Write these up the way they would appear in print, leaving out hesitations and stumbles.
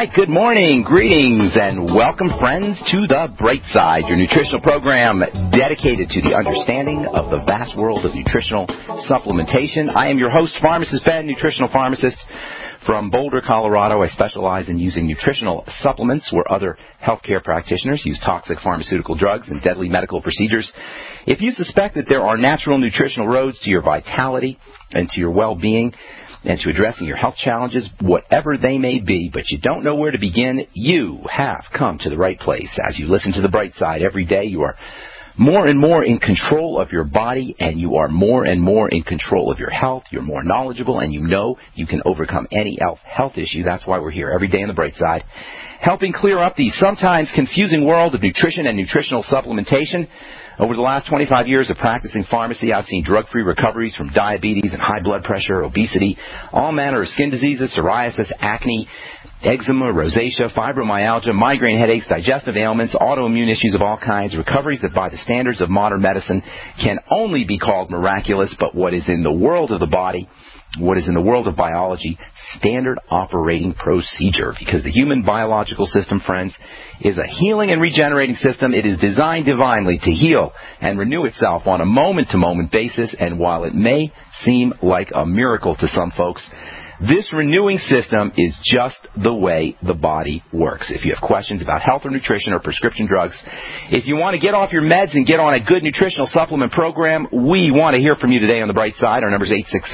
right, good morning, greetings, and welcome, friends, to The Bright Side, your nutritional program dedicated to the understanding of the vast world of nutritional supplementation. I am your host, Pharmacist Ben, nutritional pharmacist from Boulder, Colorado. I specialize in using nutritional supplements where other healthcare practitioners use toxic pharmaceutical drugs and deadly medical procedures. If you suspect that there are natural nutritional roads to your vitality and to your well-being, and to addressing your health challenges, whatever they may be, but you don't know where to begin, you have come to the right place. As you listen to The Bright Side every day, you are more and more in control of your body, and you are more and more in control of your health. You're more knowledgeable, and you know you can overcome any health issue. That's why we're here every day on The Bright Side, helping clear up the sometimes confusing world of nutrition and nutritional supplementation. Over the last 25 years of practicing pharmacy, I've seen drug-free recoveries from diabetes and high blood pressure, obesity, all manner of skin diseases, psoriasis, acne, eczema, rosacea, fibromyalgia, migraine headaches, digestive ailments, autoimmune issues of all kinds, recoveries that by the standards of modern medicine can only be called miraculous, but what is in the world of the body, what is in the world of biology, standard operating procedure. Because the human biological system, friends, is a healing and regenerating system. It is designed divinely to heal and renew itself on a moment-to-moment basis. And while it may seem like a miracle to some folks, this renewing system is just the way the body works. If you have questions about health or nutrition or prescription drugs, if you want to get off your meds and get on a good nutritional supplement program, we want to hear from you today on The Bright Side. Our number is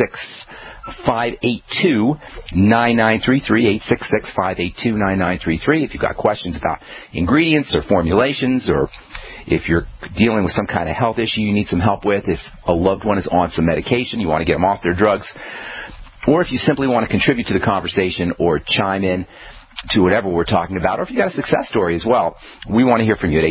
866-582-9933, 866-582-9933. If you've got questions about ingredients or formulations, or if you're dealing with some kind of health issue you need some help with, if a loved one is on some medication, you want to get them off their drugs, or if you simply want to contribute to the conversation or chime in to whatever we're talking about, or if you've got a success story as well, we want to hear from you at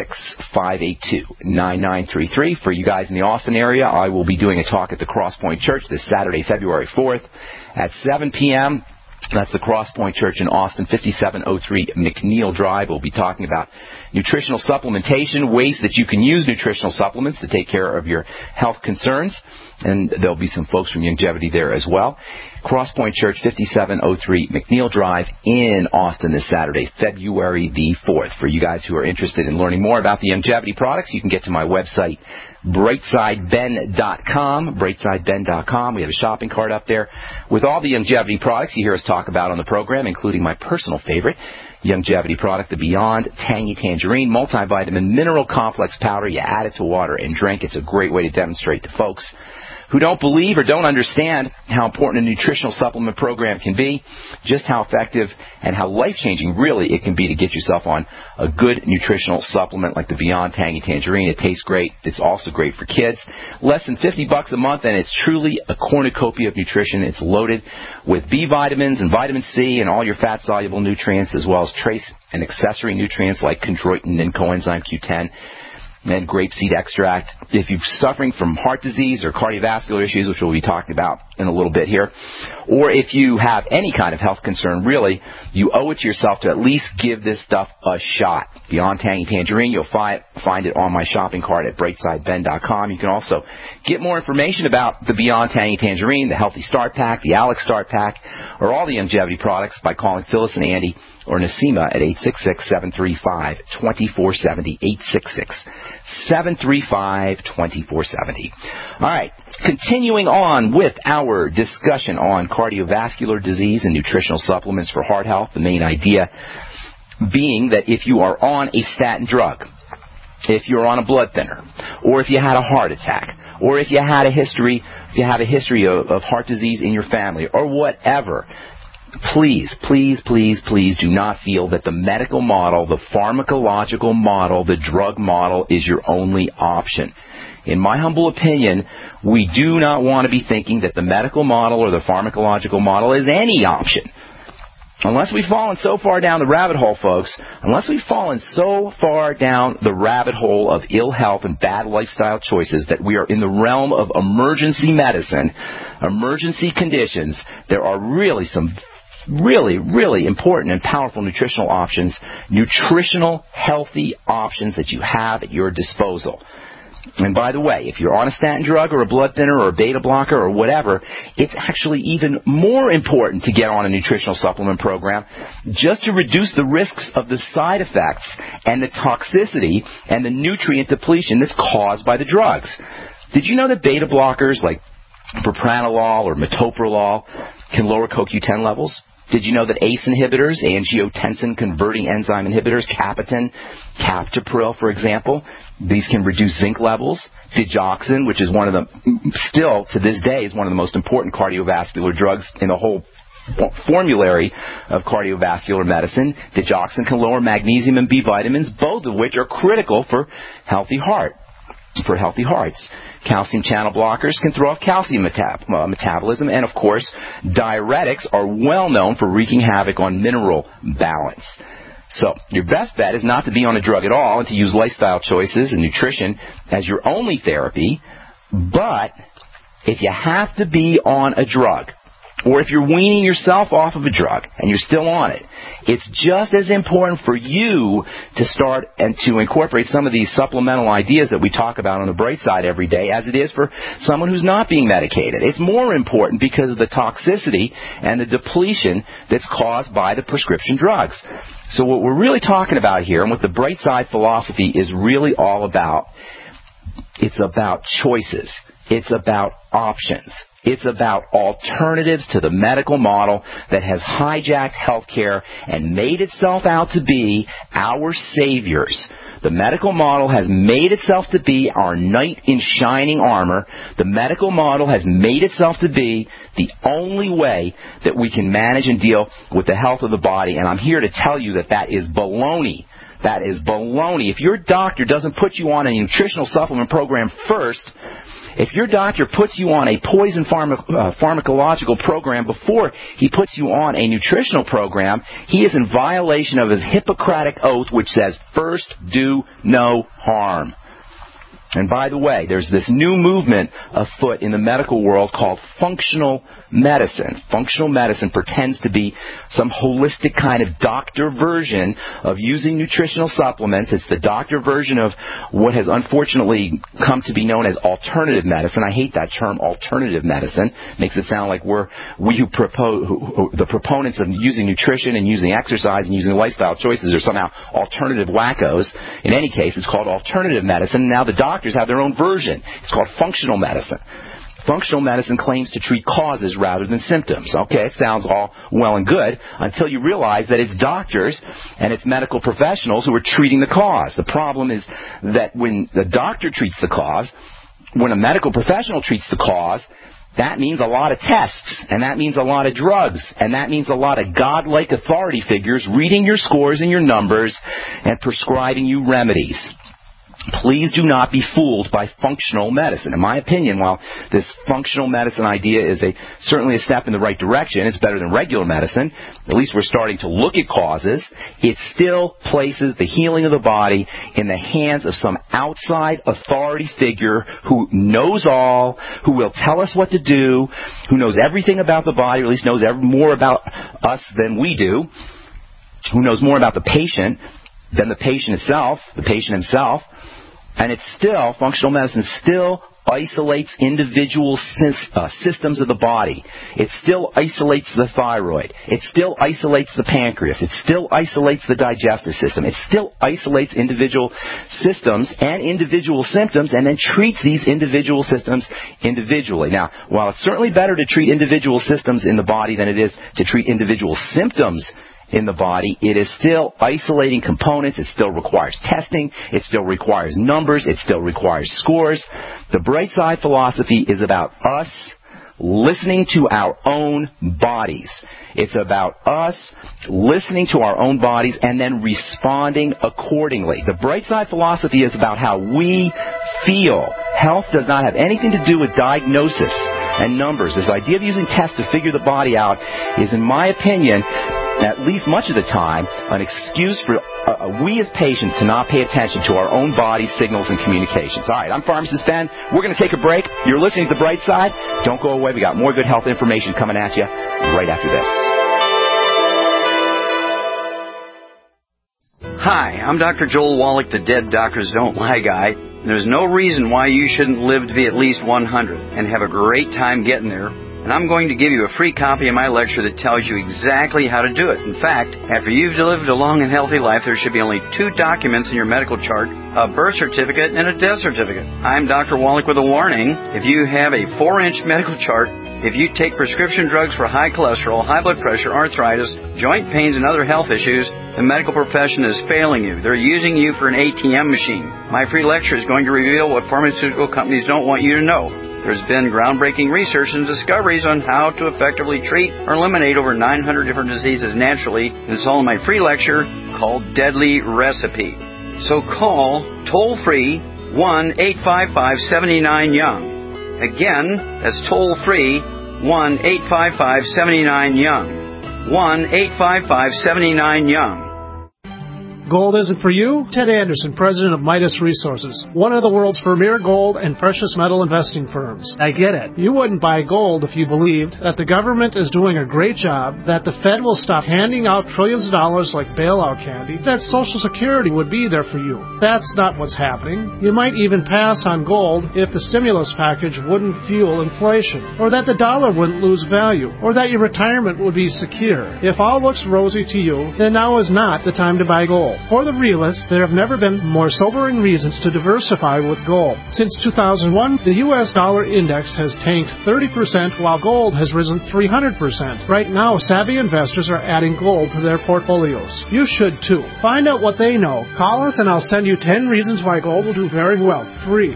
866-582-9933. For you guys in the Austin area, I will be doing a talk at the Crosspoint Church this Saturday, February 4th at 7 p.m. That's the Crosspoint Church in Austin, 5703 McNeil Drive. We'll be talking about nutritional supplementation, ways that you can use nutritional supplements to take care of your health concerns. And there'll be some folks from Youngevity there as well. Crosspoint Church, 5703 McNeil Drive in Austin this Saturday, February the 4th. For you guys who are interested in learning more about the Youngevity products, you can get to my website, brightsideben.com, brightsideben.com. We have a shopping cart up there with all the Youngevity products you hear us talk about on the program, including my personal favorite Youngevity product, the Beyond Tangy Tangerine Multivitamin Mineral Complex Powder. You add it to water and drink. It's a great way to demonstrate to folks who don't believe or don't understand how important a nutritional supplement program can be, just how effective and how life-changing really it can be to get yourself on a good nutritional supplement like the Beyond Tangy Tangerine. It tastes great. It's also great for kids. Less than $50 a month, and it's truly a cornucopia of nutrition. It's loaded with B vitamins and vitamin C and all your fat-soluble nutrients, as well as trace and accessory nutrients like chondroitin and coenzyme Q10. And grapeseed extract. If you're suffering from heart disease or cardiovascular issues, which we'll be talking about in a little bit here, or if you have any kind of health concern, really, you owe it to yourself to at least give this stuff a shot. Beyond Tangy Tangerine, you'll find it on my shopping cart at brightsideben.com. You can also get more information about the Beyond Tangy Tangerine, the Healthy Start Pack, the Alex Start Pack, or all the Youngevity products by calling Phyllis and Andy or Nasima at 866-735-2470, 866-735-2470. All right, continuing on with our discussion on cardiovascular disease and nutritional supplements for heart health, the main idea being that if you are on a statin drug, if you're on a blood thinner, or if you had a heart attack, or if you have a history of heart disease in your family, or whatever, please, please, please, please do not feel that the medical model, the pharmacological model, the drug model is your only option. In my humble opinion, we do not want to be thinking that the medical model or the pharmacological model is any option. Unless we've fallen so far down the rabbit hole, folks, unless we've fallen so far down the rabbit hole of ill health and bad lifestyle choices that we are in the realm of emergency medicine, emergency conditions, there are really some really important and powerful nutritional options, nutritional, healthy options that you have at your disposal. And by the way, if you're on a statin drug or a blood thinner or a beta blocker or whatever, it's actually even more important to get on a nutritional supplement program just to reduce the risks of the side effects and the toxicity and the nutrient depletion that's caused by the drugs. Did you know that beta blockers like propranolol or metoprolol can lower CoQ10 levels? Did you know that ACE inhibitors, angiotensin-converting enzyme inhibitors, Capitan, Captopril, for example, these can reduce zinc levels? Digoxin, which is one of the, still to this day, is one of the most important cardiovascular drugs in the whole formulary of cardiovascular medicine. Digoxin can lower magnesium and B vitamins, both of which are critical for healthy hearts. Calcium channel blockers can throw off calcium metabolism, and of course, diuretics are well known for wreaking havoc on mineral balance. So, your best bet is not to be on a drug at all and to use lifestyle choices and nutrition as your only therapy, but if you have to be on a drug, or if you're weaning yourself off of a drug and you're still on it, it's just as important for you to start and to incorporate some of these supplemental ideas that we talk about on the Bright Side every day as it is for someone who's not being medicated. It's more important because of the toxicity and the depletion that's caused by the prescription drugs. So what we're really talking about here, and what the Bright Side philosophy is really all about, it's about choices. It's about options. It's about alternatives to the medical model that has hijacked healthcare and made itself out to be our saviors. The medical model has made itself to be our knight in shining armor. The medical model has made itself to be the only way that we can manage and deal with the health of the body. And I'm here to tell you that that is baloney. That is baloney. If your doctor doesn't put you on a nutritional supplement program first, if your doctor puts you on a poison pharmacological program before he puts you on a nutritional program, he is in violation of his Hippocratic oath, which says, first do no harm. And by the way, there's this new movement afoot in the medical world called functional medicine. Functional medicine pretends to be some holistic kind of doctor version of using nutritional supplements. It's the doctor version of what has unfortunately come to be known as alternative medicine. I hate that term, alternative medicine. Makes it sound like the proponents of using nutrition and using exercise and using lifestyle choices are somehow alternative wackos. In any case, it's called alternative medicine. Now the doctors have their own version. It's called functional medicine. Functional medicine claims to treat causes rather than symptoms. Okay, it sounds all well and good until you realize that it's doctors and it's medical professionals who are treating the cause. The problem is that when the doctor treats the cause, when a medical professional treats the cause, that means a lot of tests, and that means a lot of drugs, and that means a lot of godlike authority figures reading your scores and your numbers and prescribing you remedies. Please do not be fooled by functional medicine. In my opinion, while this functional medicine idea is certainly a step in the right direction, it's better than regular medicine, at least we're starting to look at causes, it still places the healing of the body in the hands of some outside authority figure who knows all, who will tell us what to do, who knows everything about the body, or at least knows more about us than we do, who knows more about the patient than the patient himself. And it's still, functional medicine still isolates individual systems of the body. It still isolates the thyroid. It still isolates the pancreas. It still isolates the digestive system. It still isolates individual systems and individual symptoms and then treats these individual systems individually. Now, while it's certainly better to treat individual systems in the body than it is to treat individual symptoms in the body, it is still isolating components. It still requires testing. It still requires numbers. It still requires scores. The Bright Side philosophy is about us listening to our own bodies. It's about us listening to our own bodies and then responding accordingly. The Bright Side philosophy is about how we feel. Health does not have anything to do with diagnosis and numbers. This idea of using tests to figure the body out is, in my opinion, at least much of the time, an excuse for we as patients to not pay attention to our own body's signals and communications. All right, I'm Pharmacist Ben. We're going to take a break. You're listening to The Bright Side. Don't go away. We got more good health information coming at you right after this. Hi, I'm Dr. Joel Wallach, the Dead Doctors Don't Lie guy. There's no reason why you shouldn't live to be at least 100 and have a great time getting there. And I'm going to give you a free copy of my lecture that tells you exactly how to do it. In fact, after you've lived a long and healthy life, there should be only 2 documents in your medical chart, a birth certificate and a death certificate. I'm Dr. Wallach with a warning. If you have a 4-inch medical chart, if you take prescription drugs for high cholesterol, high blood pressure, arthritis, joint pains, and other health issues, the medical profession is failing you. They're using you for an ATM machine. My free lecture is going to reveal what pharmaceutical companies don't want you to know. There's been groundbreaking research and discoveries on how to effectively treat or eliminate over 900 different diseases naturally. And it's all in my free lecture called Deadly Recipe. So call toll-free 1-855-79-YOUNG. Again, that's toll-free 1-855-79-YOUNG. 1-855-79-YOUNG. Gold isn't for you? Ted Anderson, president of Midas Resources, one of the world's premier gold and precious metal investing firms. I get it. You wouldn't buy gold if you believed that the government is doing a great job, that the Fed will stop handing out trillions of dollars like bailout candy, that Social Security would be there for you. That's not what's happening. You might even pass on gold if the stimulus package wouldn't fuel inflation, or that the dollar wouldn't lose value, or that your retirement would be secure. If all looks rosy to you, then now is not the time to buy gold. For the realists, there have never been more sobering reasons to diversify with gold. Since 2001, the U.S. dollar index has tanked 30%, while gold has risen 300%. Right now, savvy investors are adding gold to their portfolios. You should too. Find out what they know. Call us and I'll send you 10 reasons why gold will do very well, free.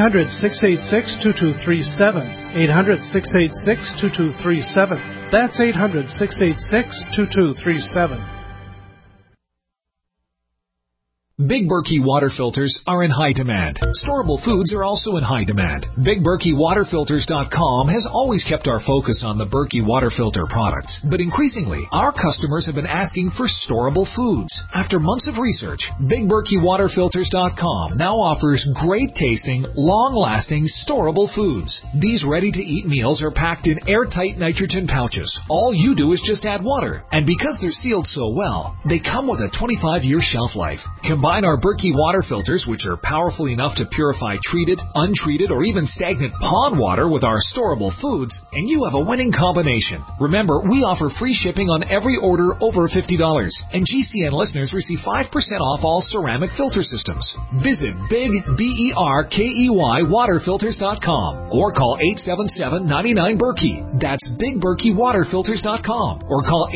800-686-2237. 800-686-2237. That's 800-686-2237. Big Berkey water filters are in high demand. Storable foods are also in high demand. BigBerkeyWaterFilters.com has always kept our focus on the Berkey water filter products, but increasingly, our customers have been asking for storable foods. After months of research, BigBerkeyWaterFilters.com now offers great-tasting, long-lasting, storable foods. These ready-to-eat meals are packed in airtight nitrogen pouches. All you do is just add water, and because they're sealed so well, they come with a 25-year shelf life. Combine our Berkey water filters, which are powerful enough to purify treated, untreated, or even stagnant pond water with our storable foods, and you have a winning combination. Remember, we offer free shipping on every order over $50, and GCN listeners receive 5% off all ceramic filter systems. Visit BigBerkeyWaterFilters.com or call 877-99-BERKEY. That's BigBerkeyWaterFilters.com or call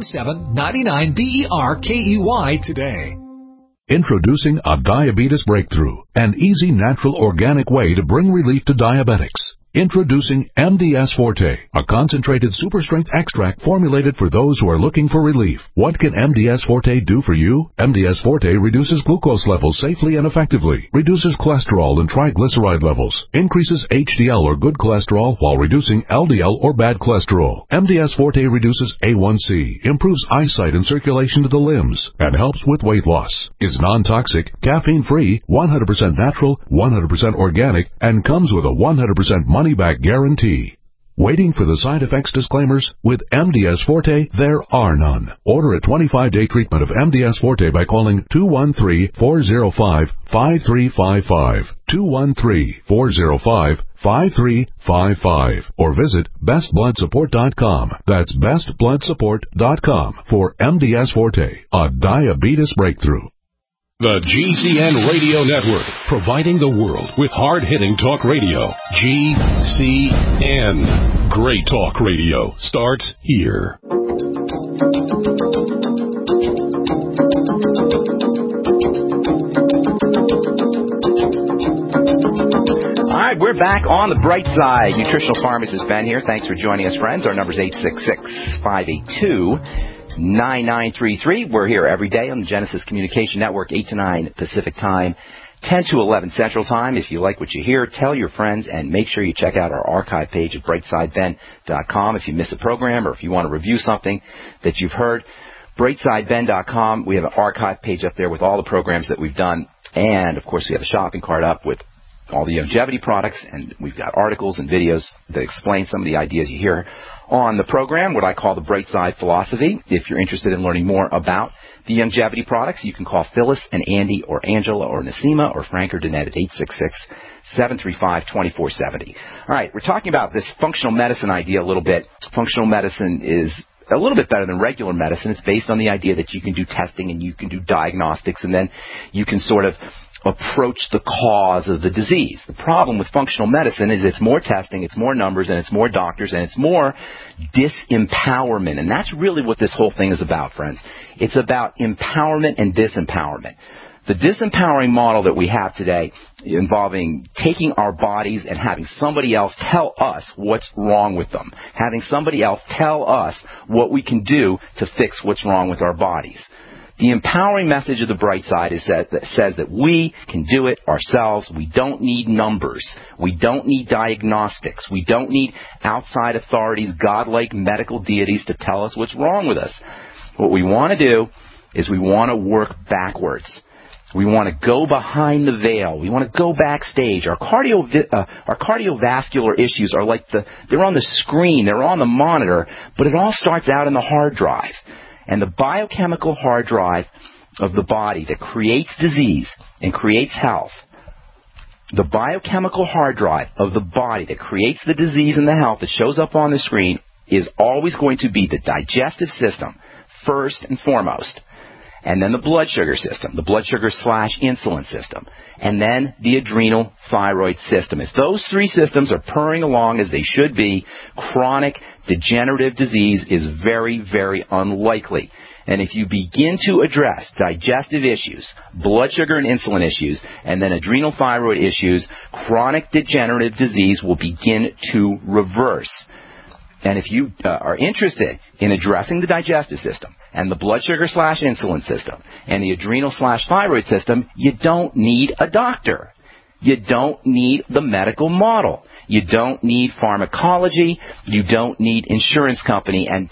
877-99-BERKEY today. Introducing a diabetes breakthrough, an easy, natural, organic way to bring relief to diabetics. Introducing MDS Forte, a concentrated super-strength extract formulated for those who are looking for relief. What can MDS Forte do for you? MDS Forte reduces glucose levels safely and effectively, reduces cholesterol and triglyceride levels, increases HDL or good cholesterol while reducing LDL or bad cholesterol. MDS Forte reduces A1C, improves eyesight and circulation to the limbs, and helps with weight loss. Is non-toxic, caffeine-free, 100% natural, 100% organic, and comes with a 100% money-back guarantee. Waiting for the side effects disclaimers? With MDS Forte, there are none. Order a 25-day treatment of MDS Forte by calling 213-405-5355, 213-405-5355, or visit bestbloodsupport.com. That's bestbloodsupport.com for MDS Forte, a diabetes breakthrough. The GCN Radio Network, providing the world with hard-hitting talk radio. GCN. Great talk radio starts here. All right, we're back on the bright side. Nutritional pharmacist Ben here. Thanks for joining us, friends. Our number is 866-582-9933. We're here every day on the Genesis Communication Network, 8 to 9 Pacific Time, 10 to 11 Central Time. If you like what you hear, tell your friends, and make sure you check out our archive page at brightsideben.com if you miss a program or if you want to review something that you've heard. brightsideben.com. We have an archive page up there with all the programs that we've done, and, of course, we have a shopping cart up with all the longevity products, and we've got articles and videos that explain some of the ideas you hear on the program, what I call the Bright Side Philosophy. If you're interested in learning more about the longevity products, you can call Phyllis and Andy or Angela or Nasima or Frank or Danette at 866-735-2470. All right, we're talking about this functional medicine idea a little bit. Functional medicine is a little bit better than regular medicine. It's based on the idea that you can do testing and you can do diagnostics, and then you can sort of approach the cause of the disease. The problem with functional medicine is it's more testing, it's more numbers, and it's more doctors, and it's more disempowerment. And that's really what this whole thing is about, friends. It's about empowerment and disempowerment. The disempowering model that we have today, involving taking our bodies and having somebody else tell us what's wrong with them, having somebody else tell us what we can do to fix what's wrong with our bodies. The empowering message of the Bright Side is that says that we can do it ourselves. We don't need numbers. We don't need diagnostics. We don't need outside authorities, godlike medical deities to tell us what's wrong with us. What we want to do is we want to work backwards. We want to go behind the veil. We want to go backstage. Our cardiovascular issues are like they're on the screen, they're on the monitor, but it all starts out in the hard drive. And the biochemical hard drive of the body that creates disease and creates health, the biochemical hard drive of the body that creates the disease and the health that shows up on the screen is always going to be the digestive system, first and foremost. And then the blood sugar system, the blood sugar/insulin system, and then the adrenal thyroid system. If those three systems are purring along as they should be, chronic degenerative disease is very, very unlikely. And if you begin to address digestive issues, blood sugar and insulin issues, and then adrenal thyroid issues, chronic degenerative disease will begin to reverse. And if you are interested in addressing the digestive system and the blood sugar/insulin system and the adrenal/thyroid system, you don't need a doctor. You don't need the medical model. You don't need pharmacology. You don't need insurance companies. And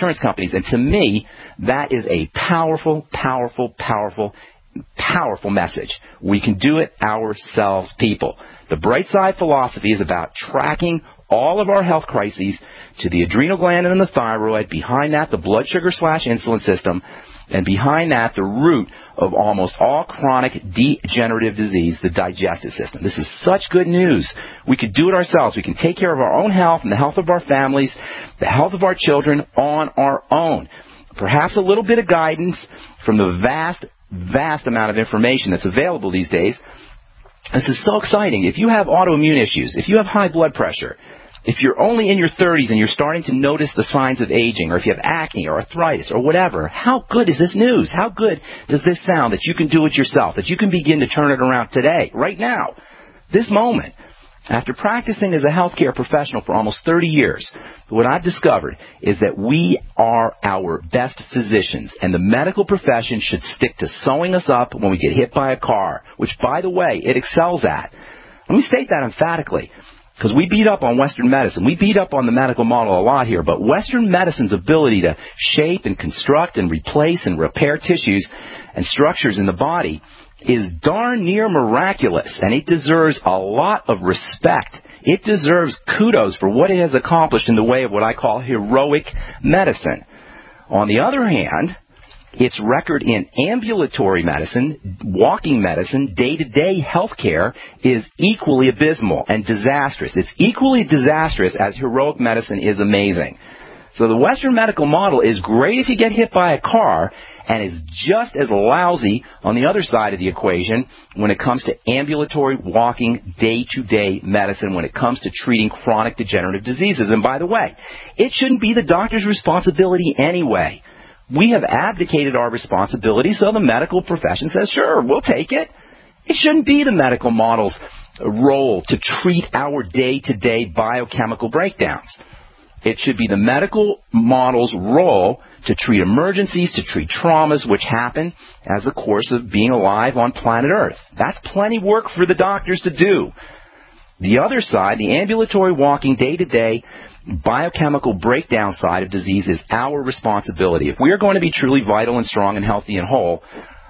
to me, that is a powerful, powerful, powerful, powerful message. We can do it ourselves, people. The Bright Side Philosophy is about tracking all of our health crises to the adrenal gland and the thyroid, behind that the blood sugar/insulin system, and behind that the root of almost all chronic degenerative disease, the digestive system. This is such good news. We could do it ourselves. We can take care of our own health and the health of our families, the health of our children on our own. Perhaps a little bit of guidance from the vast, vast amount of information that's available these days. This is so exciting. If you have autoimmune issues, if you have high blood pressure, if you're only in your 30s and you're starting to notice the signs of aging, or if you have acne or arthritis or whatever, how good is this news? How good does this sound that you can do it yourself, that you can begin to turn it around today, right now, this moment? After practicing as a healthcare professional for almost 30 years, what I've discovered is that we are our best physicians, and the medical profession should stick to sewing us up when we get hit by a car, which, by the way, it excels at. Let me state that emphatically, because we beat up on Western medicine. We beat up on the medical model a lot here, but Western medicine's ability to shape and construct and replace and repair tissues and structures in the body is darn near miraculous, and it deserves a lot of respect. It deserves kudos for what it has accomplished in the way of what I call heroic medicine. On the other hand, its record in ambulatory medicine, walking medicine, day-to-day health care is equally abysmal and disastrous. It's equally disastrous as heroic medicine is amazing. So the Western medical model is great if you get hit by a car, and is just as lousy on the other side of the equation when it comes to ambulatory, walking, day-to-day medicine, when it comes to treating chronic degenerative diseases. And by the way, it shouldn't be the doctor's responsibility anyway. We have abdicated our responsibility, so the medical profession says, sure, we'll take it. It shouldn't be the medical model's role to treat our day-to-day biochemical breakdowns. It should be the medical model's role to treat emergencies, to treat traumas which happen as a course of being alive on planet Earth. That's plenty work for the doctors to do. The other side, the ambulatory walking day-to-day biochemical breakdown side of disease, is our responsibility. If we are going to be truly vital and strong and healthy and whole,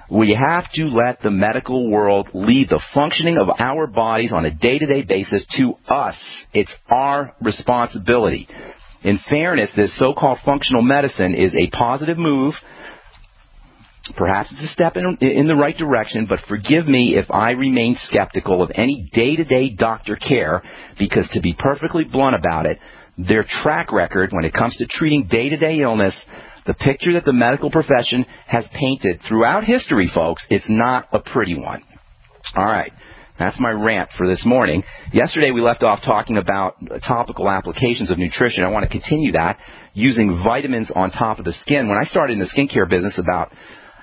We have to let the medical world lead the functioning of our bodies on a day-to-day basis to us. It's our responsibility. In fairness, this so-called functional medicine is a positive move. Perhaps it's a step in the right direction, but forgive me if I remain skeptical of any day-to-day doctor care, because to be perfectly blunt about it, their track record when it comes to treating day-to-day illness, the picture that the medical profession has painted throughout history, folks, it's not a pretty one. All right. That's my rant for this morning. Yesterday we left off talking about topical applications of nutrition. I want to continue that using vitamins on top of the skin. When I started in the skincare business about,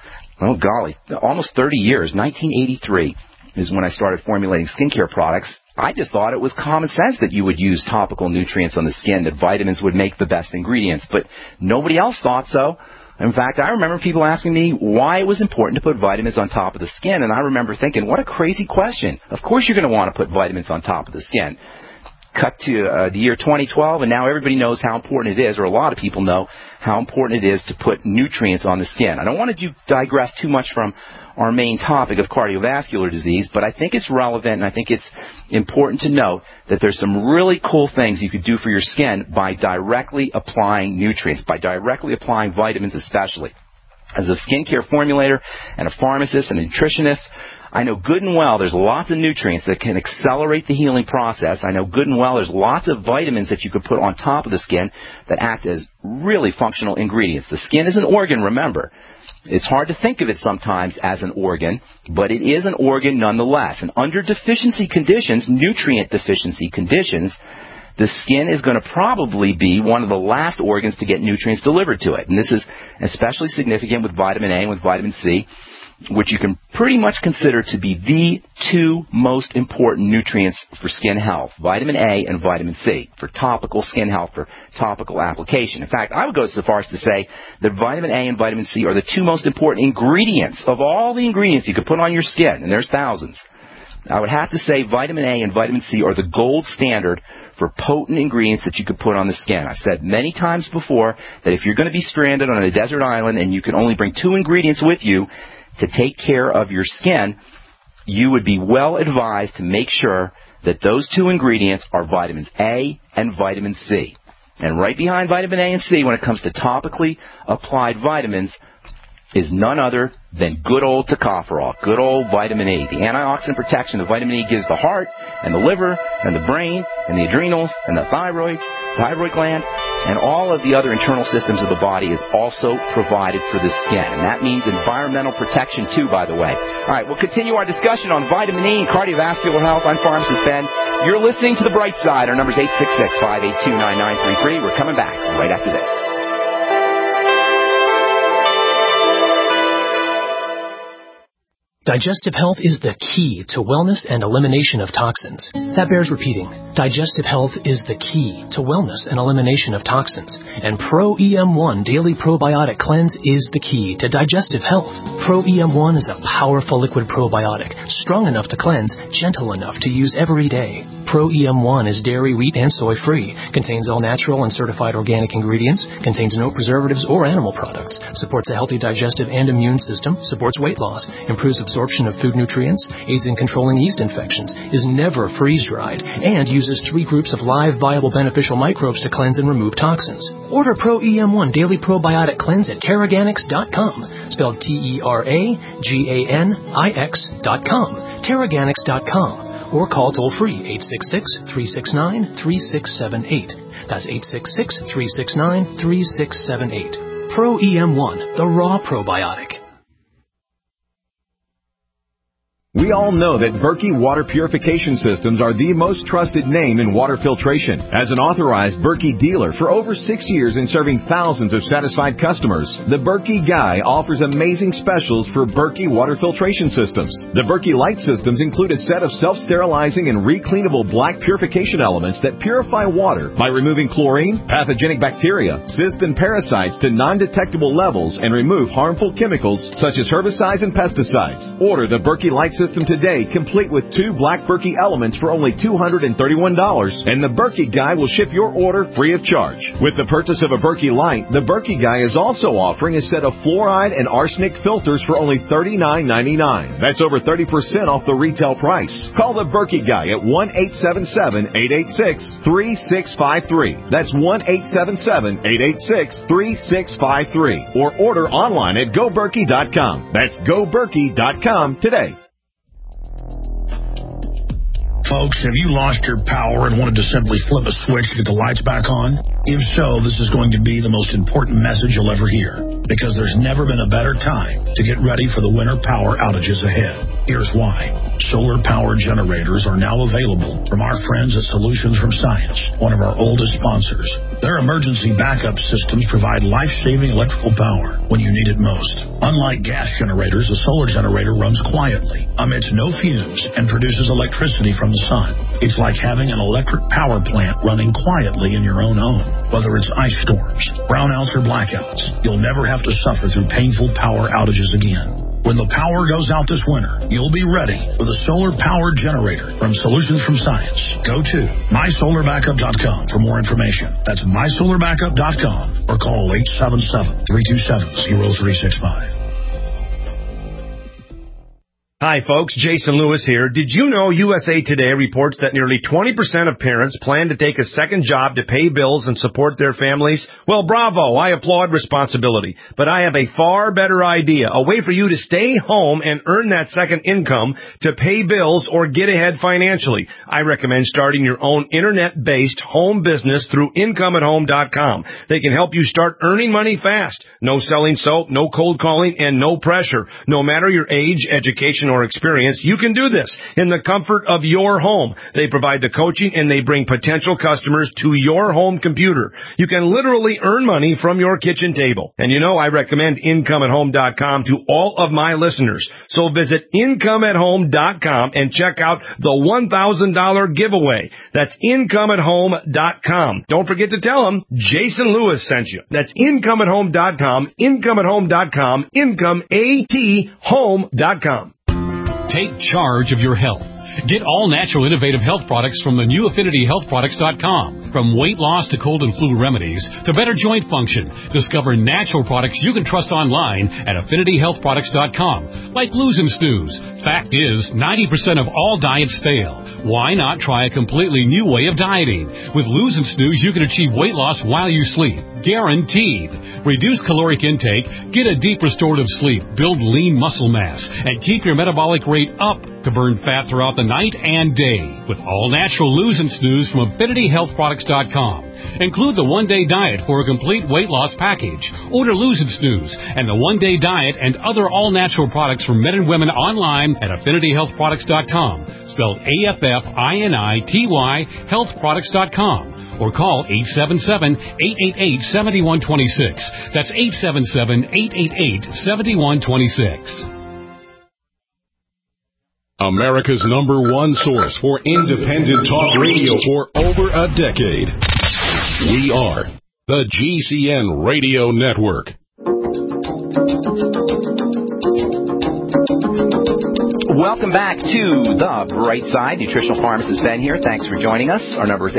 almost 30 years, 1983 is when I started formulating skincare products. I just thought it was common sense that you would use topical nutrients on the skin, that vitamins would make the best ingredients. But nobody else thought so. In fact, I remember people asking me why it was important to put vitamins on top of the skin, and I remember thinking, what a crazy question. Of course you're going to want to put vitamins on top of the skin. Cut to the year 2012, and now everybody knows how important it is, or a lot of people know how important it is to put nutrients on the skin. I don't want to digress too much from our main topic of cardiovascular disease, but I think it's relevant, and I think it's important to note that there's some really cool things you could do for your skin by directly applying nutrients, by directly applying vitamins especially. As a skincare formulator and a pharmacist and a nutritionist, I know good and well there's lots of nutrients that can accelerate the healing process. I know good and well there's lots of vitamins that you could put on top of the skin that act as really functional ingredients. The skin is an organ, remember. It's hard to think of it sometimes as an organ, but it is an organ nonetheless. And under deficiency conditions, nutrient deficiency conditions, the skin is going to probably be one of the last organs to get nutrients delivered to it. And this is especially significant with vitamin A and with vitamin C, which you can pretty much consider to be the two most important nutrients for skin health, vitamin A and vitamin C, for topical skin health, for topical application. In fact, I would go so far as to say that vitamin A and vitamin C are the two most important ingredients of all the ingredients you could put on your skin, and there's thousands. I would have to say vitamin A and vitamin C are the gold standard for potent ingredients that you could put on the skin. I've said many times before that if you're going to be stranded on a desert island and you can only bring two ingredients with you to take care of your skin, you would be well advised to make sure that those two ingredients are vitamins A and vitamin C. And right behind vitamin A and C when it comes to topically applied vitamins is none other than good old tocopherol, good old vitamin E. The antioxidant protection that vitamin E gives the heart and the liver and the brain and the adrenals and the thyroid gland and all of the other internal systems of the body is also provided for the skin. And that means environmental protection too, by the way. All right, we'll continue our discussion on vitamin E and cardiovascular health. I'm Pharmacist Ben. You're listening to The Bright Side. Our number's 866-582-9933. We're coming back right after this. Digestive health is the key to wellness and elimination of toxins. That bears repeating. Digestive health is the key to wellness and elimination of toxins. And Pro-EM1 Daily Probiotic Cleanse is the key to digestive health. Pro-EM1 is a powerful liquid probiotic, strong enough to cleanse, gentle enough to use every day. Pro-EM1 is dairy, wheat, and soy-free, contains all natural and certified organic ingredients, contains no preservatives or animal products, supports a healthy digestive and immune system, supports weight loss, improves absorption of food nutrients, aids in controlling yeast infections, is never freeze-dried, and uses 3 groups of live, viable, beneficial microbes to cleanse and remove toxins. Order Pro-EM1 Daily Probiotic Cleanse at Teraganix.com, spelled Teraganix.com, Teraganix.com. Or call toll-free 866-369-3678. That's 866-369-3678. Pro-EM1, the raw probiotic. We all know that Berkey Water Purification Systems are the most trusted name in water filtration. As an authorized Berkey dealer for over 6 years and serving thousands of satisfied customers, the Berkey Guy offers amazing specials for Berkey Water Filtration Systems. The Berkey Light Systems include a set of self-sterilizing and recleanable black purification elements that purify water by removing chlorine, pathogenic bacteria, cysts, and parasites to non-detectable levels and remove harmful chemicals such as herbicides and pesticides. Order the Berkey Light Systems system today, complete with 2 Black Berkey elements for only $231, and the Berkey Guy will ship your order free of charge. With the purchase of a Berkey Light, the Berkey Guy is also offering a set of fluoride and arsenic filters for only $39.99. That's over 30% off the retail price. Call the Berkey Guy at 1-877-886-3653. That's 1-877-886-3653. Or order online at GoBerkey.com. That's GoBerkey.com today. Folks, have you lost your power and wanted to simply flip a switch to get the lights back on? If so, this is going to be the most important message you'll ever hear, because there's never been a better time to get ready for the winter power outages ahead. Here's why. Solar power generators are now available from our friends at Solutions from Science, one of our oldest sponsors. Their emergency backup systems provide life-saving electrical power when you need it most. Unlike gas generators, a solar generator runs quietly, emits no fumes, and produces electricity from the sun. It's like having an electric power plant running quietly in your own home. Whether it's ice storms, brownouts, or blackouts, you'll never have to suffer through painful power outages again. When the power goes out this winter, you'll be ready with a solar-powered generator from Solutions from Science. Go to mysolarbackup.com for more information. That's mysolarbackup.com or call 877-327-0365. Hi, folks. Jason Lewis here. Did you know USA Today reports that nearly 20% of parents plan to take a second job to pay bills and support their families? Well, bravo. I applaud responsibility. But I have a far better idea, a way for you to stay home and earn that second income to pay bills or get ahead financially. I recommend starting your own internet-based home business through IncomeAtHome.com. They can help you start earning money fast. No selling soap, no cold calling, and no pressure. No matter your age, education, or experience, you can do this in the comfort of your home. They provide the coaching and they bring potential customers to your home computer. You can literally earn money from your kitchen table. And you know I recommend IncomeAtHome.com to all of my listeners. So visit IncomeAtHome.com and check out the $1,000 giveaway. That's IncomeAtHome.com. Don't forget to tell them Jason Lewis sent you. That's IncomeAtHome.com, IncomeAtHome.com, IncomeAtHome.com. Take charge of your health. Get all natural innovative health products from the new AffinityHealthProducts.com. From weight loss to cold and flu remedies to better joint function, discover natural products you can trust online at AffinityHealthProducts.com, like Lose and Snooze. Fact is, 90% of all diets fail. Why not try a completely new way of dieting? With Lose and Snooze, you can achieve weight loss while you sleep. Guaranteed. Reduce caloric intake, get a deep restorative sleep, build lean muscle mass, and keep your metabolic rate up to burn fat throughout the night and day. With all natural Lose and Snooze from AffinityHealthProducts.com. Include the one-day diet for a complete weight loss package. Order Lose and Snooze and the one-day diet and other all-natural products for men and women online at AffinityHealthProducts.com. Spelled AFFINITY, healthproducts.com. Or call 877-888-7126. That's 877-888-7126. America's #1 source for independent talk radio for over a decade. We are the GCN Radio Network. Welcome back to The Bright Side. Nutritional pharmacist Ben here. Thanks for joining us. Our number is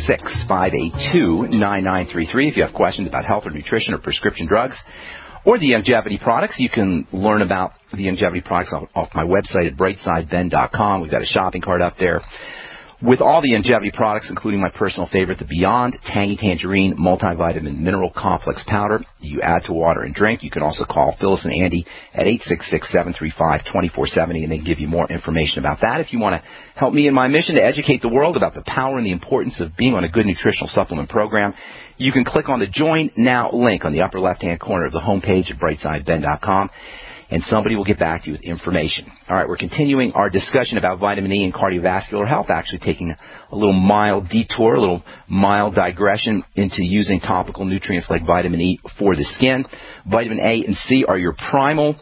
866-582-9933. If you have questions about health or nutrition or prescription drugs or the Youngevity products, you can learn about the Youngevity products off my website at brightsideben.com. We've got a shopping cart up there with all the Youngevity products, including my personal favorite, the Beyond Tangy Tangerine Multivitamin Mineral Complex Powder. You add to water and drink. You can also call Phyllis and Andy at 866-735-2470, and they can give you more information about that. If you want to help me in my mission to educate the world about the power and the importance of being on a good nutritional supplement program, you can click on the Join Now link on the upper left-hand corner of the homepage at brightsideben.com. and somebody will get back to you with information. All right, we're continuing our discussion about vitamin E and cardiovascular health, actually taking a little mild detour, a little mild digression into using topical nutrients like vitamin E for the skin. Vitamin A and C are your primary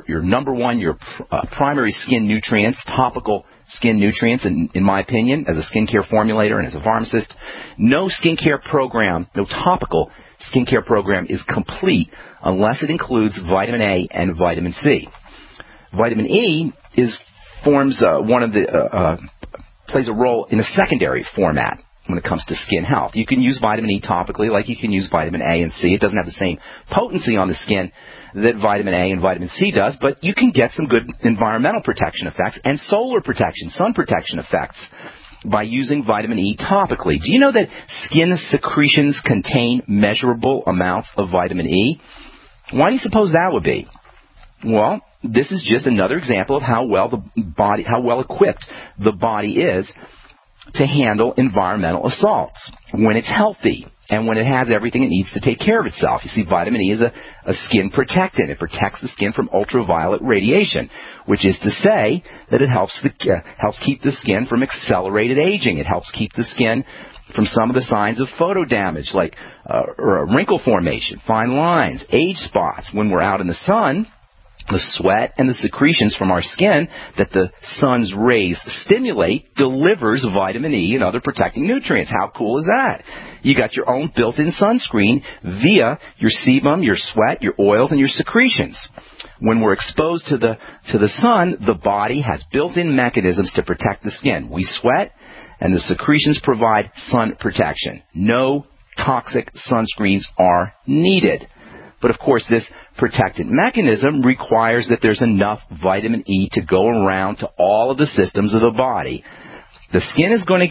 skin nutrients, topical skin nutrients, in my opinion, as a skincare formulator and as a pharmacist. No skincare program, no topical skincare program is complete unless it includes vitamin A and vitamin C. Vitamin E is plays a role in a secondary format when it comes to skin health. You can use vitamin E topically like you can use vitamin A and C. It doesn't have the same potency on the skin that vitamin A and vitamin C does, but you can get some good environmental protection effects and solar protection, sun protection effects by using vitamin E topically. Do you know that skin secretions contain measurable amounts of vitamin E? Why do you suppose that would be? Well, this is just another example of how well equipped the body is to handle environmental assaults when it's healthy and when it has everything it needs to take care of itself. You see, vitamin E is a skin protectant. It protects the skin from ultraviolet radiation, which is to say that it helps keep the skin from accelerated aging. It helps keep the skin from some of the signs of photo damage, like wrinkle formation, fine lines, age spots. When we're out in the sun, the sweat and the secretions from our skin that the sun's rays stimulate delivers vitamin E and other protecting nutrients. How cool is that? You got your own built-in sunscreen via your sebum, your sweat, your oils, and your secretions. When we're exposed to the sun, the body has built-in mechanisms to protect the skin. We sweat, and the secretions provide sun protection. No toxic sunscreens are needed. But, of course, this protectant mechanism requires that there's enough vitamin E to go around to all of the systems of the body. The skin is going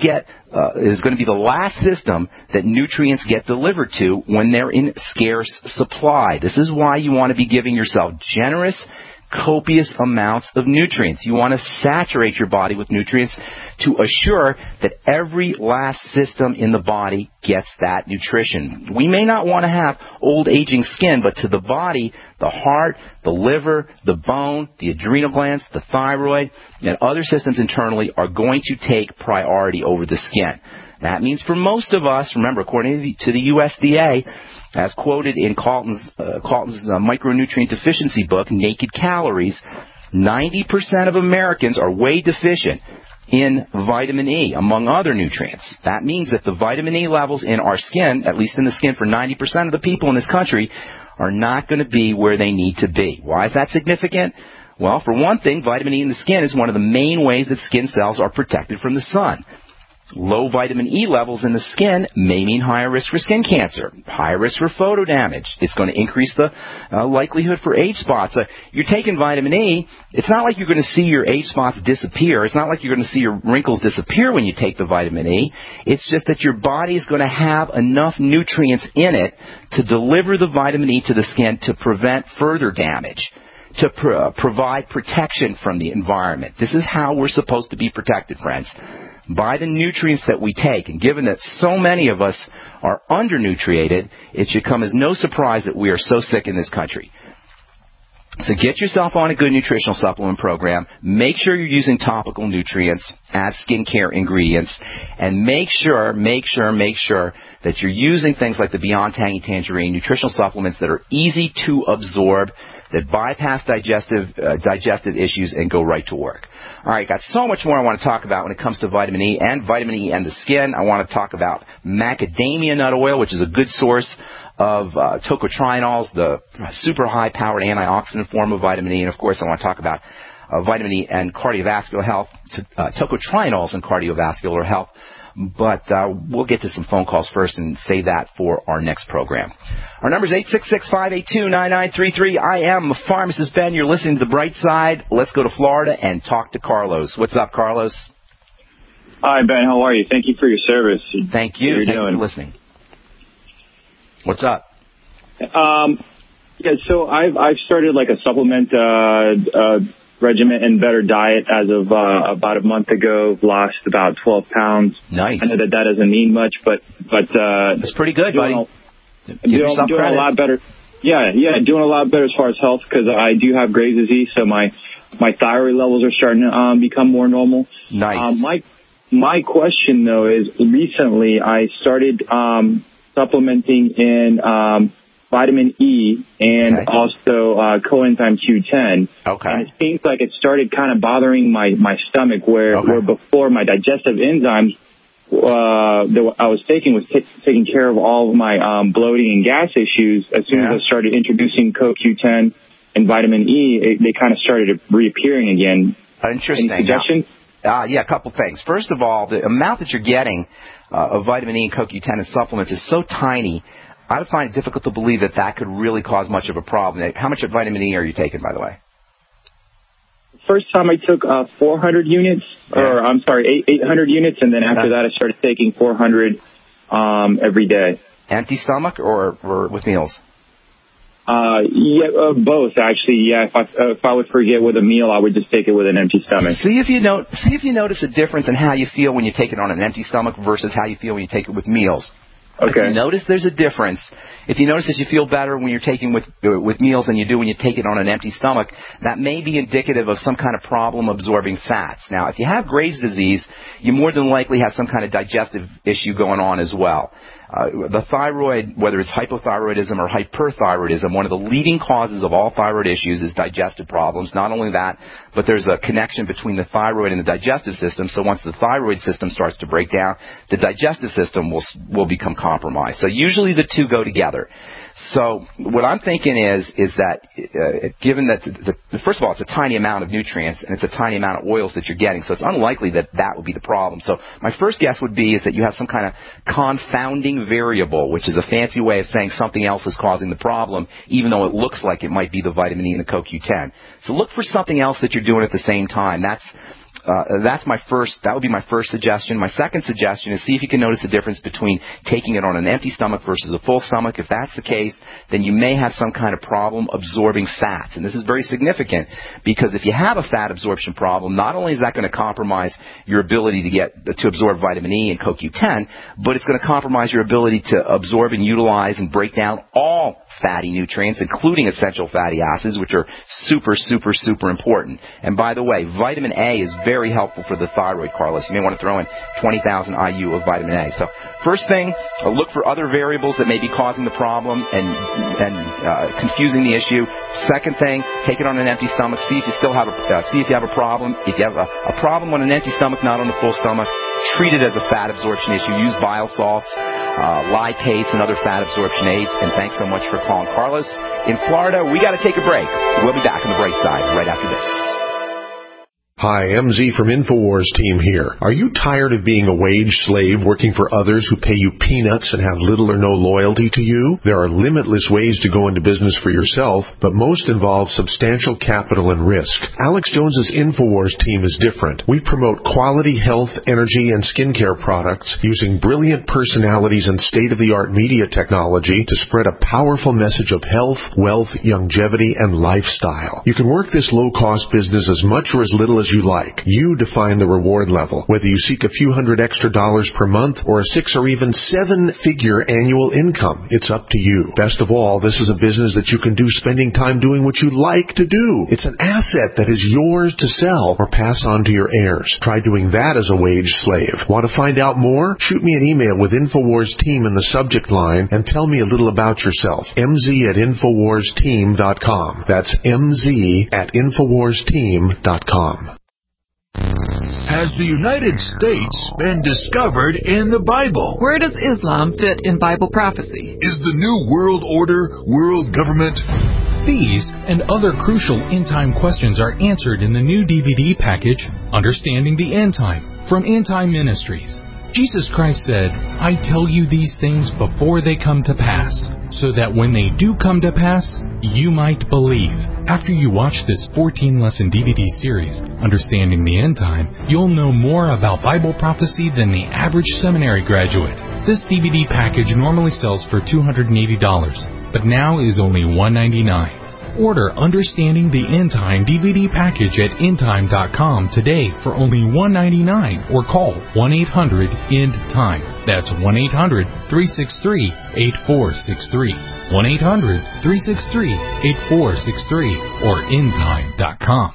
to be the last system that nutrients get delivered to when they're in scarce supply. This is why you want to be giving yourself generous, copious amounts of nutrients. You want to saturate your body with nutrients to assure that every last system in the body gets that nutrition. We may not want to have old aging skin, but to the body, the heart, the liver, the bone, the adrenal glands, the thyroid, and other systems internally are going to take priority over the skin. That means for most of us, remember, according to the USDA, as quoted in Carlton's micronutrient deficiency book, Naked Calories, 90% of Americans are way deficient in vitamin E, among other nutrients. That means that the vitamin E levels in our skin, at least in the skin for 90% of the people in this country, are not going to be where they need to be. Why is that significant? Well, for one thing, vitamin E in the skin is one of the main ways that skin cells are protected from the sun. Low vitamin E levels in the skin may mean higher risk for skin cancer, higher risk for photo damage. It's going to increase the likelihood for age spots. You're taking vitamin E, it's not like you're going to see your age spots disappear. It's not like you're going to see your wrinkles disappear when you take the vitamin E. It's just that your body is going to have enough nutrients in it to deliver the vitamin E to the skin to prevent further damage, to provide protection from the environment. This is how we're supposed to be protected, friends, by the nutrients that we take. And given that so many of us are undernutriated, it should come as no surprise that we are so sick in this country. So get yourself on a good nutritional supplement program. Make sure you're using topical nutrients as skincare ingredients. And make sure that you're using things like the Beyond Tangy Tangerine nutritional supplements that are easy to absorb, that bypass digestive issues and go right to work. All right, got so much more I want to talk about when it comes to vitamin E and the skin. I want to talk about macadamia nut oil, which is a good source of tocotrienols, the super high-powered antioxidant form of vitamin E. And, of course, I want to talk about vitamin E and cardiovascular health, tocotrienols and cardiovascular health. But we'll get to some phone calls first and save that for our next program. Our number is 866-582-9933. I am Pharmacist Ben. You're listening to The Bright Side. Let's go to Florida and talk to Carlos. What's up, Carlos? Hi, Ben. How are you? Thank you for your service. Thank you. Thank you for listening. What's up? So I've started like a supplement regimen and better diet as of about a month ago. I've lost about 12 pounds. Nice. I know that doesn't mean much, but that's pretty good, buddy. I'm doing a lot better. Yeah, doing a lot better as far as health because I do have Graves' disease, so my thyroid levels are starting to become more normal. Nice. My question though is recently I started supplementing in vitamin E and also coenzyme Q10. Okay. And it seems like it started kind of bothering my stomach where before my digestive enzymes that I was taking was taking care of all of my bloating and gas issues. As soon as I started introducing CoQ10 and vitamin E, they kind of started reappearing again. Interesting. Any suggestions? Yeah, a couple things. First of all, the amount that you're getting of vitamin E and CoQ10 in supplements is so tiny, I would find it difficult to believe that could really cause much of a problem. How much of vitamin E are you taking, by the way? First time I took 400 units, or I'm sorry, 800 units, and then after that I started taking 400 every day. Empty stomach or with meals? Both actually. Yeah, if I would forget with a meal, I would just take it with an empty stomach. See if you notice a difference in how you feel when you take it on an empty stomach versus how you feel when you take it with meals. Okay. If you notice there's a difference, if you notice that you feel better when you're taking with meals than you do when you take it on an empty stomach, that may be indicative of some kind of problem absorbing fats. Now, if you have Graves' disease, you more than likely have some kind of digestive issue going on as well. The thyroid, whether it's hypothyroidism or hyperthyroidism, one of the leading causes of all thyroid issues is digestive problems. Not only that, but there's a connection between the thyroid and the digestive system. So once the thyroid system starts to break down, the digestive system will become compromised. So usually the two go together. So what I'm thinking is that given that, first of all, it's a tiny amount of nutrients and it's a tiny amount of oils that you're getting, so it's unlikely that would be the problem. So my first guess would be is that you have some kind of confounding variable, which is a fancy way of saying something else is causing the problem, even though it looks like it might be the vitamin E and the CoQ10. So look for something else that you're doing at the same time. That would be my first suggestion. My second suggestion is see if you can notice a difference between taking it on an empty stomach versus a full stomach. If that's the case, then you may have some kind of problem absorbing fats. And this is very significant because if you have a fat absorption problem, not only is that going to compromise your ability to absorb vitamin E and CoQ10, but it's going to compromise your ability to absorb and utilize and break down all fatty nutrients, including essential fatty acids, which are super, super, super important. And by the way, vitamin A is very helpful for the thyroid, Carlos. You may want to throw in 20,000 IU of vitamin A. So first thing, look for other variables that may be causing the problem and confusing the issue. Second thing, take it on an empty stomach. See if you have a problem. If you have a problem on an empty stomach, not on a full stomach, treat it as a fat absorption issue. Use bile salts, lipase, and other fat absorption aids. And thanks so much for calling, Carlos. In Florida, we got to take a break. We'll be back on the bright side right after this. Hi, MZ from InfoWars team here. Are you tired of being a wage slave working for others who pay you peanuts and have little or no loyalty to you? There are limitless ways to go into business for yourself, but most involve substantial capital and risk. Alex Jones's InfoWars team is different. We promote quality health, energy, and skincare products using brilliant personalities and state-of-the-art media technology to spread a powerful message of health, wealth, longevity, and lifestyle. You can work this low-cost business as much or as little as you like. You define the reward level. Whether you seek a few $100 extra per month or a 6 or even 7-figure annual income, it's up to you. Best of all, this is a business that you can do spending time doing what you like to do. It's an asset that is yours to sell or pass on to your heirs. Try doing that as a wage slave. Want to find out more? Shoot me an email with InfoWars Team in the subject line and tell me a little about yourself. MZ@InfoWarsTeam.com. That's MZ@InfoWarsTeam.com. Has the United States been discovered in the Bible? Where does Islam fit in Bible prophecy? Is the New World Order world government? These and other crucial end-time questions are answered in the new DVD package, Understanding the End Time, from End Time Ministries. Jesus Christ said, "I tell you these things before they come to pass, so that when they do come to pass, you might believe." After you watch this 14-lesson DVD series, Understanding the End Time, you'll know more about Bible prophecy than the average seminary graduate. This DVD package normally sells for $280, but now is only $199. Order Understanding the End Time DVD package at endtime.com today for only $199 or call 1-800-END-TIME. That's 1-800-363-8463. 1-800-363-8463 or endtime.com.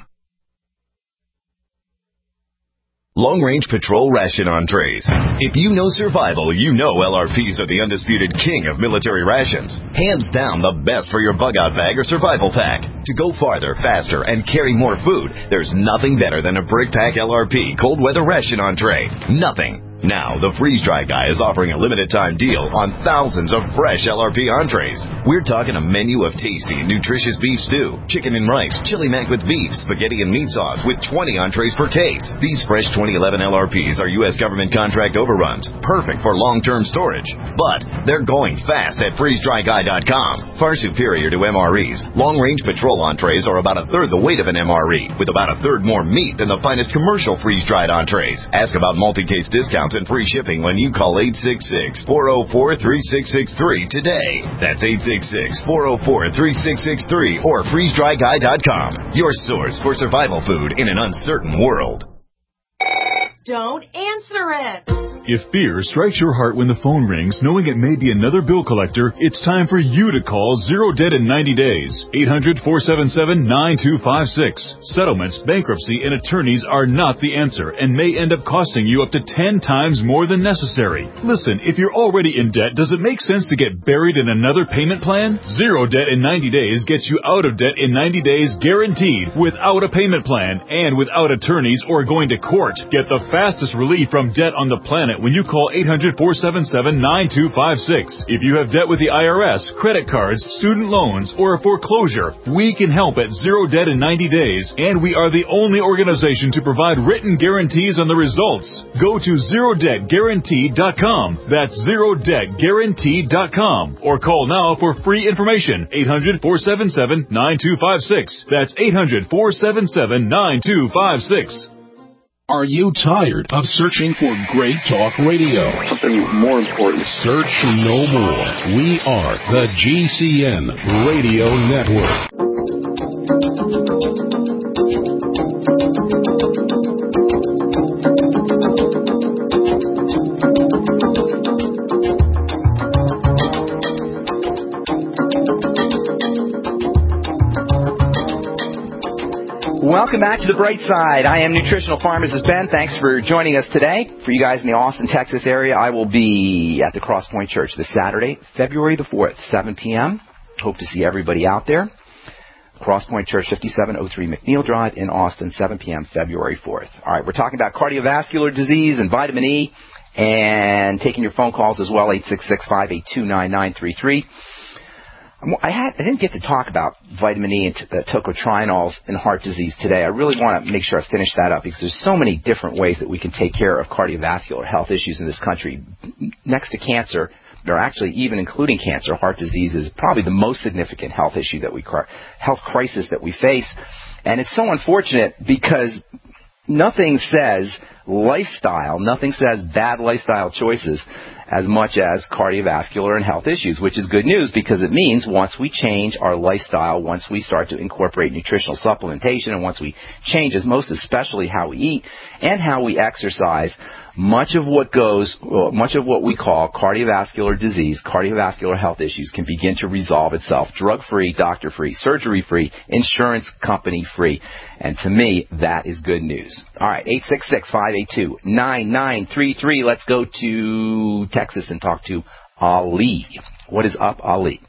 Long Range Patrol Ration Entrees. If you know survival, you know LRPs are the undisputed king of military rations. Hands down the best for your bug-out bag or survival pack. To go farther, faster, and carry more food, there's nothing better than a Brick Pack LRP cold weather ration entree. Nothing. Now, the Freeze Dry Guy is offering a limited-time deal on thousands of fresh LRP entrees. We're talking a menu of tasty and nutritious beef stew, chicken and rice, chili mac with beef, spaghetti and meat sauce with 20 entrees per case. These fresh 2011 LRPs are U.S. government contract overruns, perfect for long-term storage. But they're going fast at freezedryguy.com. Far superior to MREs, long-range patrol entrees are about a third the weight of an MRE, with about a third more meat than the finest commercial freeze-dried entrees. Ask about multi-case discounts and free shipping when you call 866-404-3663 today. That's 866-404-3663 or freezedryguy.com. Your source for survival food in an uncertain world. Don't answer it. If fear strikes your heart when the phone rings, knowing it may be another bill collector, it's time for you to call Zero Debt in 90 days. 800-477-9256. Settlements, bankruptcy, and attorneys are not the answer and may end up costing you up to 10 times more than necessary. Listen, if you're already in debt, does it make sense to get buried in another payment plan? Zero Debt in 90 days gets you out of debt in 90 days guaranteed, without a payment plan and without attorneys or going to court. Get the fastest relief from debt on the planet when you call 800-477-9256. If you have debt with the IRS, credit cards, student loans, or a foreclosure, we can help at Zero Debt in 90 days, and we are the only organization to provide written guarantees on the results. Go to ZeroDebtGuaranteed.com. That's ZeroDebtGuaranteed.com. Or call now for free information. 800-477-9256. That's 800-477-9256. Are you tired of searching for great talk radio? Something more important. Search no more. We are the GCN Radio Network. Welcome back to The Bright Side. I am Nutritional Pharmacist Ben. Thanks for joining us today. For you guys in the Austin, Texas area, I will be at the Crosspoint Church this Saturday, February the 4th, 7 p.m. Hope to see everybody out there. Crosspoint Church, 5703 McNeil Drive in Austin, 7 p.m., February 4th. All right, we're talking about cardiovascular disease and vitamin E and taking your phone calls as well, 866-582-9933. I didn't get to talk about vitamin E and tocotrienols in heart disease today. I really want to make sure I finish that up because there's so many different ways that we can take care of cardiovascular health issues in this country. Next to cancer, or actually even including cancer, heart disease is probably the most significant health issue health crisis that we face. And it's so unfortunate because nothing says lifestyle, nothing says bad lifestyle choices as much as cardiovascular and health issues, which is good news because it means once we change our lifestyle, once we start to incorporate nutritional supplementation, and once we change, most especially how we eat and how we exercise, much of what we call cardiovascular disease, cardiovascular health issues can begin to resolve itself. Drug-free, doctor-free, surgery-free, insurance company-free. And to me, that is good news. All right, 866-582-9933. Let's go to Texas and talk to Ali. What is up, Ali?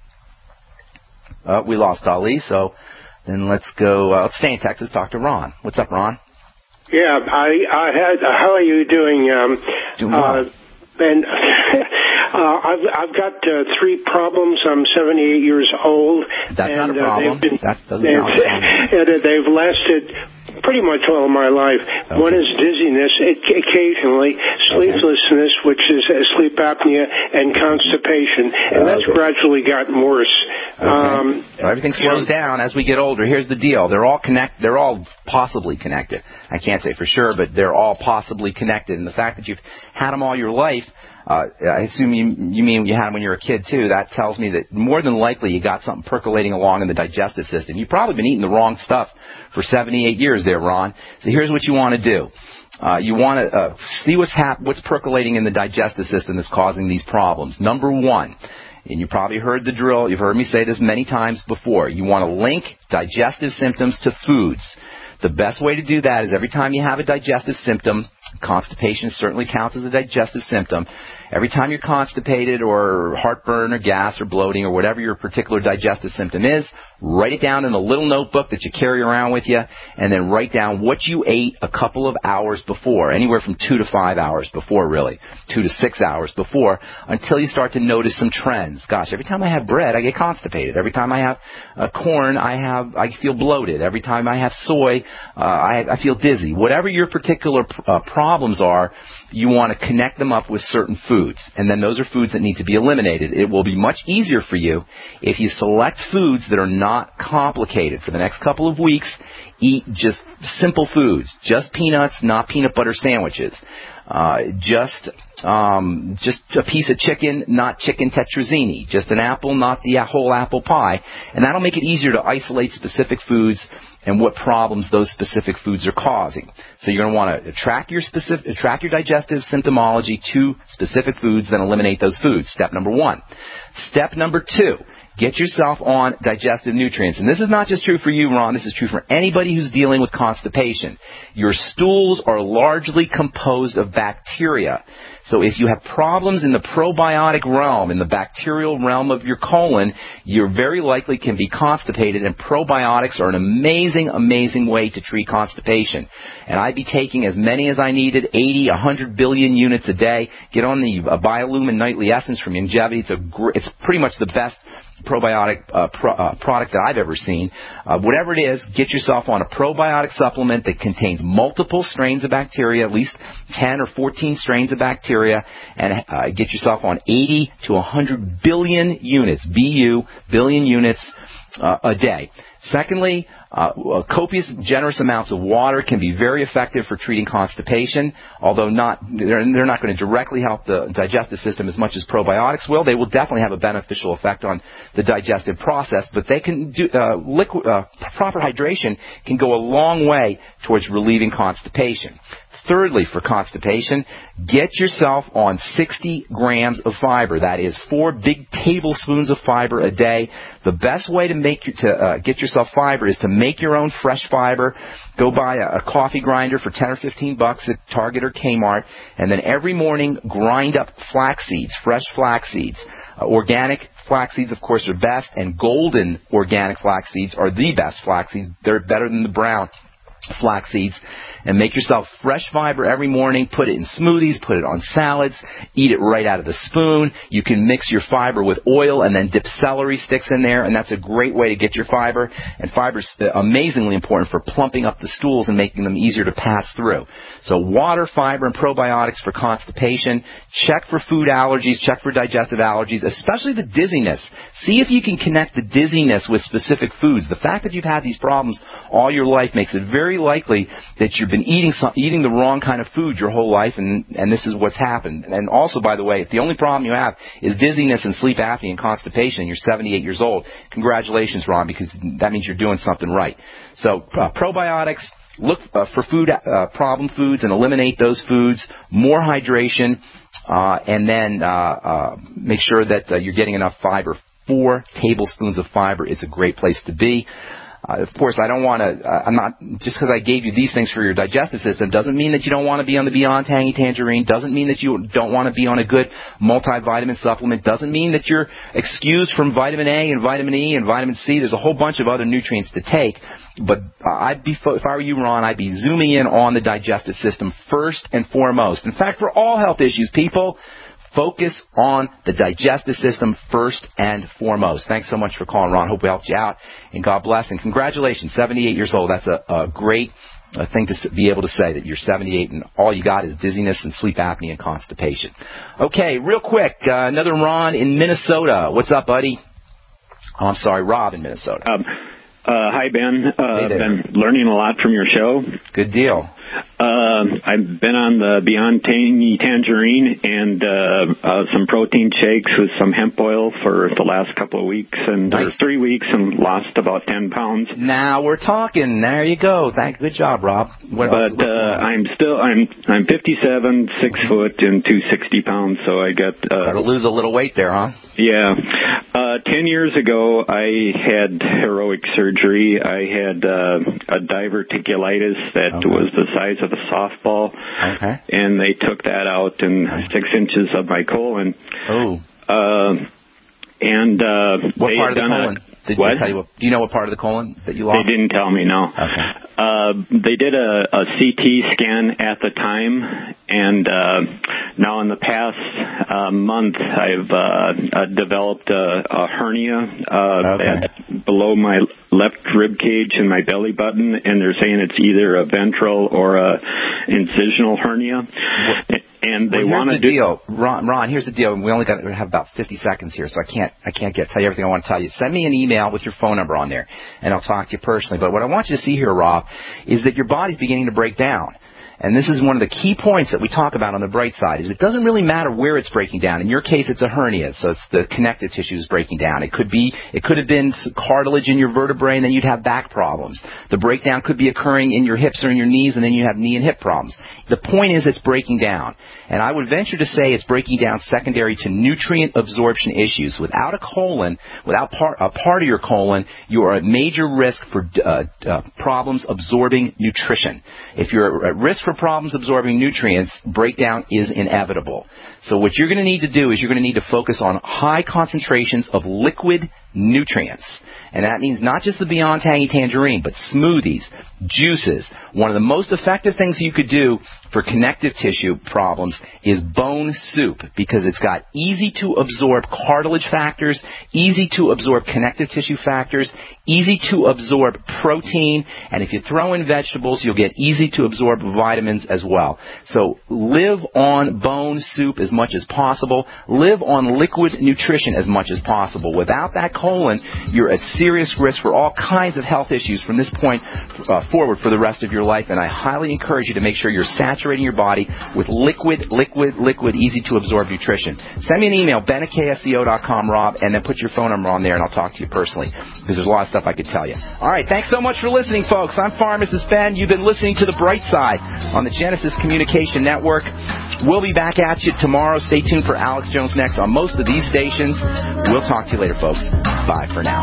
We lost Ali, so then let's stay in Texas, talk to Ron. What's up, Ron? Yeah, how are you doing? Doing well. Ben, I've got 3 problems. I'm 78 years old. That's not a problem. That doesn't sound like a problem. They've lasted pretty much all my life. Okay. One is dizziness, occasionally, sleeplessness, which is sleep apnea, and constipation. And that's gradually gotten worse. Okay. Everything slows down as we get older. Here's the deal. They're all possibly connected. I can't say for sure, but they're all possibly connected. And the fact that you've had them all your life, I assume you mean you had them when you were a kid, too. That tells me that more than likely you got something percolating along in the digestive system. You've probably been eating the wrong stuff for 78 years there, Ron. So here's what you want to do. You want to see what's percolating in the digestive system that's causing these problems. Number one, and you probably heard the drill. You've heard me say this many times before. You want to link digestive symptoms to foods. The best way to do that is every time you have a digestive symptom, constipation certainly counts as a digestive symptom. Every time you're constipated or heartburn or gas or bloating or whatever your particular digestive symptom is, Write it down in a little notebook that you carry around with you, and then write down what you ate a couple of hours before, anywhere from 2 to 5 hours before, really, 2 to 6 hours before, until you start to notice some trends. Gosh, every time I have bread, I get constipated. Every time I have corn, I feel bloated. Every time I have soy, I feel dizzy. Whatever your particular problems are, you want to connect them up with certain foods, and then those are foods that need to be eliminated. It will be much easier for you if you select foods that are not complicated. For the next couple of weeks, eat just simple foods, just peanuts, not peanut butter sandwiches, just a piece of chicken, not chicken tetrazzini, just an apple, not the whole apple pie, and that'll make it easier to isolate specific foods and what problems those specific foods are causing. So you're going to want to track your digestive symptomology to specific foods, then eliminate those foods. Step number 1. Step number 2. Get yourself on digestive nutrients. And this is not just true for you, Ron. This is true for anybody who's dealing with constipation. Your stools are largely composed of bacteria. So if you have problems in the probiotic realm, in the bacterial realm of your colon, you very likely can be constipated, and probiotics are an amazing, amazing way to treat constipation. And I'd be taking as many as I needed, 80, 100 billion units a day. Get on the Biolumin Nightly Essence from Youngevity. It's pretty much the best probiotic product that I've ever seen. Whatever it is, get yourself on a probiotic supplement that contains multiple strains of bacteria, at least 10 or 14 strains of bacteria, and get yourself on 80 to 100 billion units, billion units a day. Secondly, copious, generous amounts of water can be very effective for treating constipation, although they're not going to directly help the digestive system as much as probiotics will. They will definitely have a beneficial effect on the digestive process, but they can do proper hydration can go a long way towards relieving constipation. Thirdly, for constipation, get yourself on 60 grams of fiber. That is 4 big tablespoons of fiber a day. The best way to get yourself fiber is to make your own fresh fiber. Go buy a coffee grinder for 10 or 15 bucks at Target or Kmart, and then every morning grind up flax seeds, fresh flax seeds. Organic flax seeds, of course, are best, and golden organic flax seeds are the best flax seeds. They're better than the brown flax seeds. And make yourself fresh fiber every morning. Put it in smoothies, put it on salads, eat it right out of the spoon. You can mix your fiber with oil and then dip celery sticks in there, and that's a great way to get your fiber. And fiber's amazingly important for plumping up the stools and making them easier to pass through. So water, fiber, and probiotics for constipation. Check for food allergies, check for digestive allergies, especially the dizziness. See if you can connect the dizziness with specific foods. The fact that you've had these problems all your life makes it very likely that you've been eating the wrong kind of food your whole life, and this is what's happened. And also, by the way, if the only problem you have is dizziness and sleep apnea and constipation, you're 78 years old, congratulations, Ron, because that means you're doing something right. So probiotics, look for problem foods and eliminate those foods, more hydration, and then make sure that you're getting enough fiber. 4 tablespoons of fiber is a great place to be. Of course, I don't want to, just because I gave you these things for your digestive system doesn't mean that you don't want to be on the Beyond Tangy Tangerine, doesn't mean that you don't want to be on a good multivitamin supplement, doesn't mean that you're excused from vitamin A and vitamin E and vitamin C. There's a whole bunch of other nutrients to take, but if I were you, Ron, I'd be zooming in on the digestive system first and foremost. In fact, for all health issues, people, focus on the digestive system first and foremost. Thanks so much for calling, Ron. Hope we helped you out, and God bless. And congratulations, 78 years old. That's a great thing to be able to say, that you're 78 and all you got is dizziness and sleep apnea and constipation. Okay, real quick, another Ron in Minnesota. What's up, buddy? Oh, I'm sorry, Rob in Minnesota. Hi, Ben. I've been learning a lot from your show. Good deal. I've been on the Beyond Tangy Tangerine and some protein shakes with some hemp oil for the last couple of weeks, and nice. 3 weeks, and lost about 10 pounds. Now we're talking. There you go. Good job, Rob. I'm 57, 6 foot, and 260 pounds, so I got to lose a little weight there, huh? Yeah. 10 years ago, I had heroic surgery. I had a diverticulitis that was the size of a softball, and they took that out in 6 inches of my colon. Oh. And what part of the colon? Did they tell you do you know what part of the colon that you lost? They didn't tell me, no. Okay. They did a CT scan at the time, and now in the past month, I've developed a hernia below my left rib cage and my belly button, and they're saying it's either a ventral or a incisional hernia. And they want to do. Ron, here's the deal. We only have about 50 seconds here, so I can't tell you everything I want to tell you. Send me an email with your phone number on there, and I'll talk to you personally. But what I want you to see here, Rob, is that your body's beginning to break down. And this is one of the key points that we talk about on the bright side, is it doesn't really matter where it's breaking down. In your case, it's a hernia, so it's the connective tissue is breaking down. It could have been cartilage in your vertebrae, and then you'd have back problems. The breakdown could be occurring in your hips or in your knees, and then you have knee and hip problems. The point is it's breaking down. And I would venture to say it's breaking down secondary to nutrient absorption issues. Without a colon, without a part of your colon, you are at major risk for problems absorbing nutrition. If you're at risk for problems absorbing nutrients, breakdown is inevitable. So what you're going to need to do is you're going to need to focus on high concentrations of liquid nutrients. And that means not just the Beyond Tangy Tangerine, but smoothies, juices. One of the most effective things you could do for connective tissue problems is bone soup, because it's got easy to absorb cartilage factors, easy to absorb connective tissue factors, easy to absorb protein, and if you throw in vegetables, you'll get easy to absorb vitamins as well. So live on bone soup as much as possible. Live on liquid nutrition as much as possible. Without that colon, you're at serious risk for all kinds of health issues from this point forward for the rest of your life, and I highly encourage you to make sure you're saturating your body with liquid, easy-to-absorb nutrition. Send me an email, ben@ksco.com, Rob, and then put your phone number on there, and I'll talk to you personally, because there's a lot of stuff I could tell you. All right, thanks so much for listening, folks. I'm Pharmacist Ben. You've been listening to The Bright Side on the Genesis Communication Network. We'll be back at you tomorrow. Stay tuned for Alex Jones next on most of these stations. We'll talk to you later, folks. Bye for now.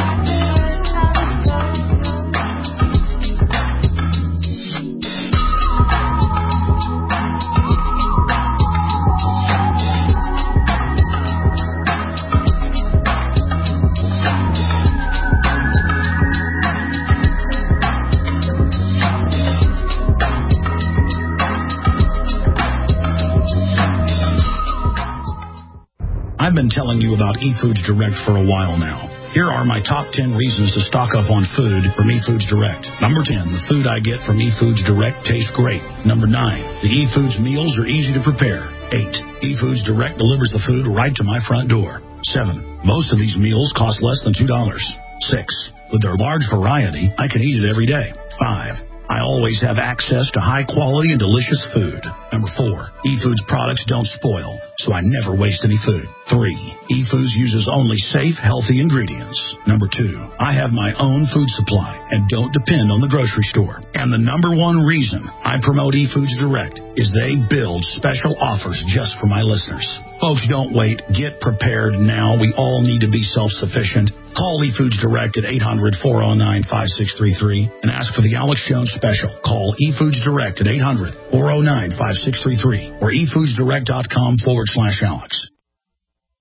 I've been telling you about eFoods Direct for a while now. Here are my top 10 reasons to stock up on food from eFoods Direct. Number 10, the food I get from eFoods Direct tastes great. Number 9, the eFoods meals are easy to prepare. 8, eFoods Direct delivers the food right to my front door. 7, most of these meals cost less than $2. 6, with their large variety, I can eat it every day. 5, I always have access to high-quality and delicious food. Number 4, eFoods products don't spoil, so I never waste any food. 3, eFoods uses only safe, healthy ingredients. Number 2, I have my own food supply and don't depend on the grocery store. And the number one reason I promote eFoods Direct is they build special offers just for my listeners. Folks, don't wait. Get prepared now. We all need to be self-sufficient. Call eFoods Direct at 800-409-5633 and ask for the Alex Jones special. Call eFoods Direct at 800-409-5633 or efoodsdirect.com/Alex.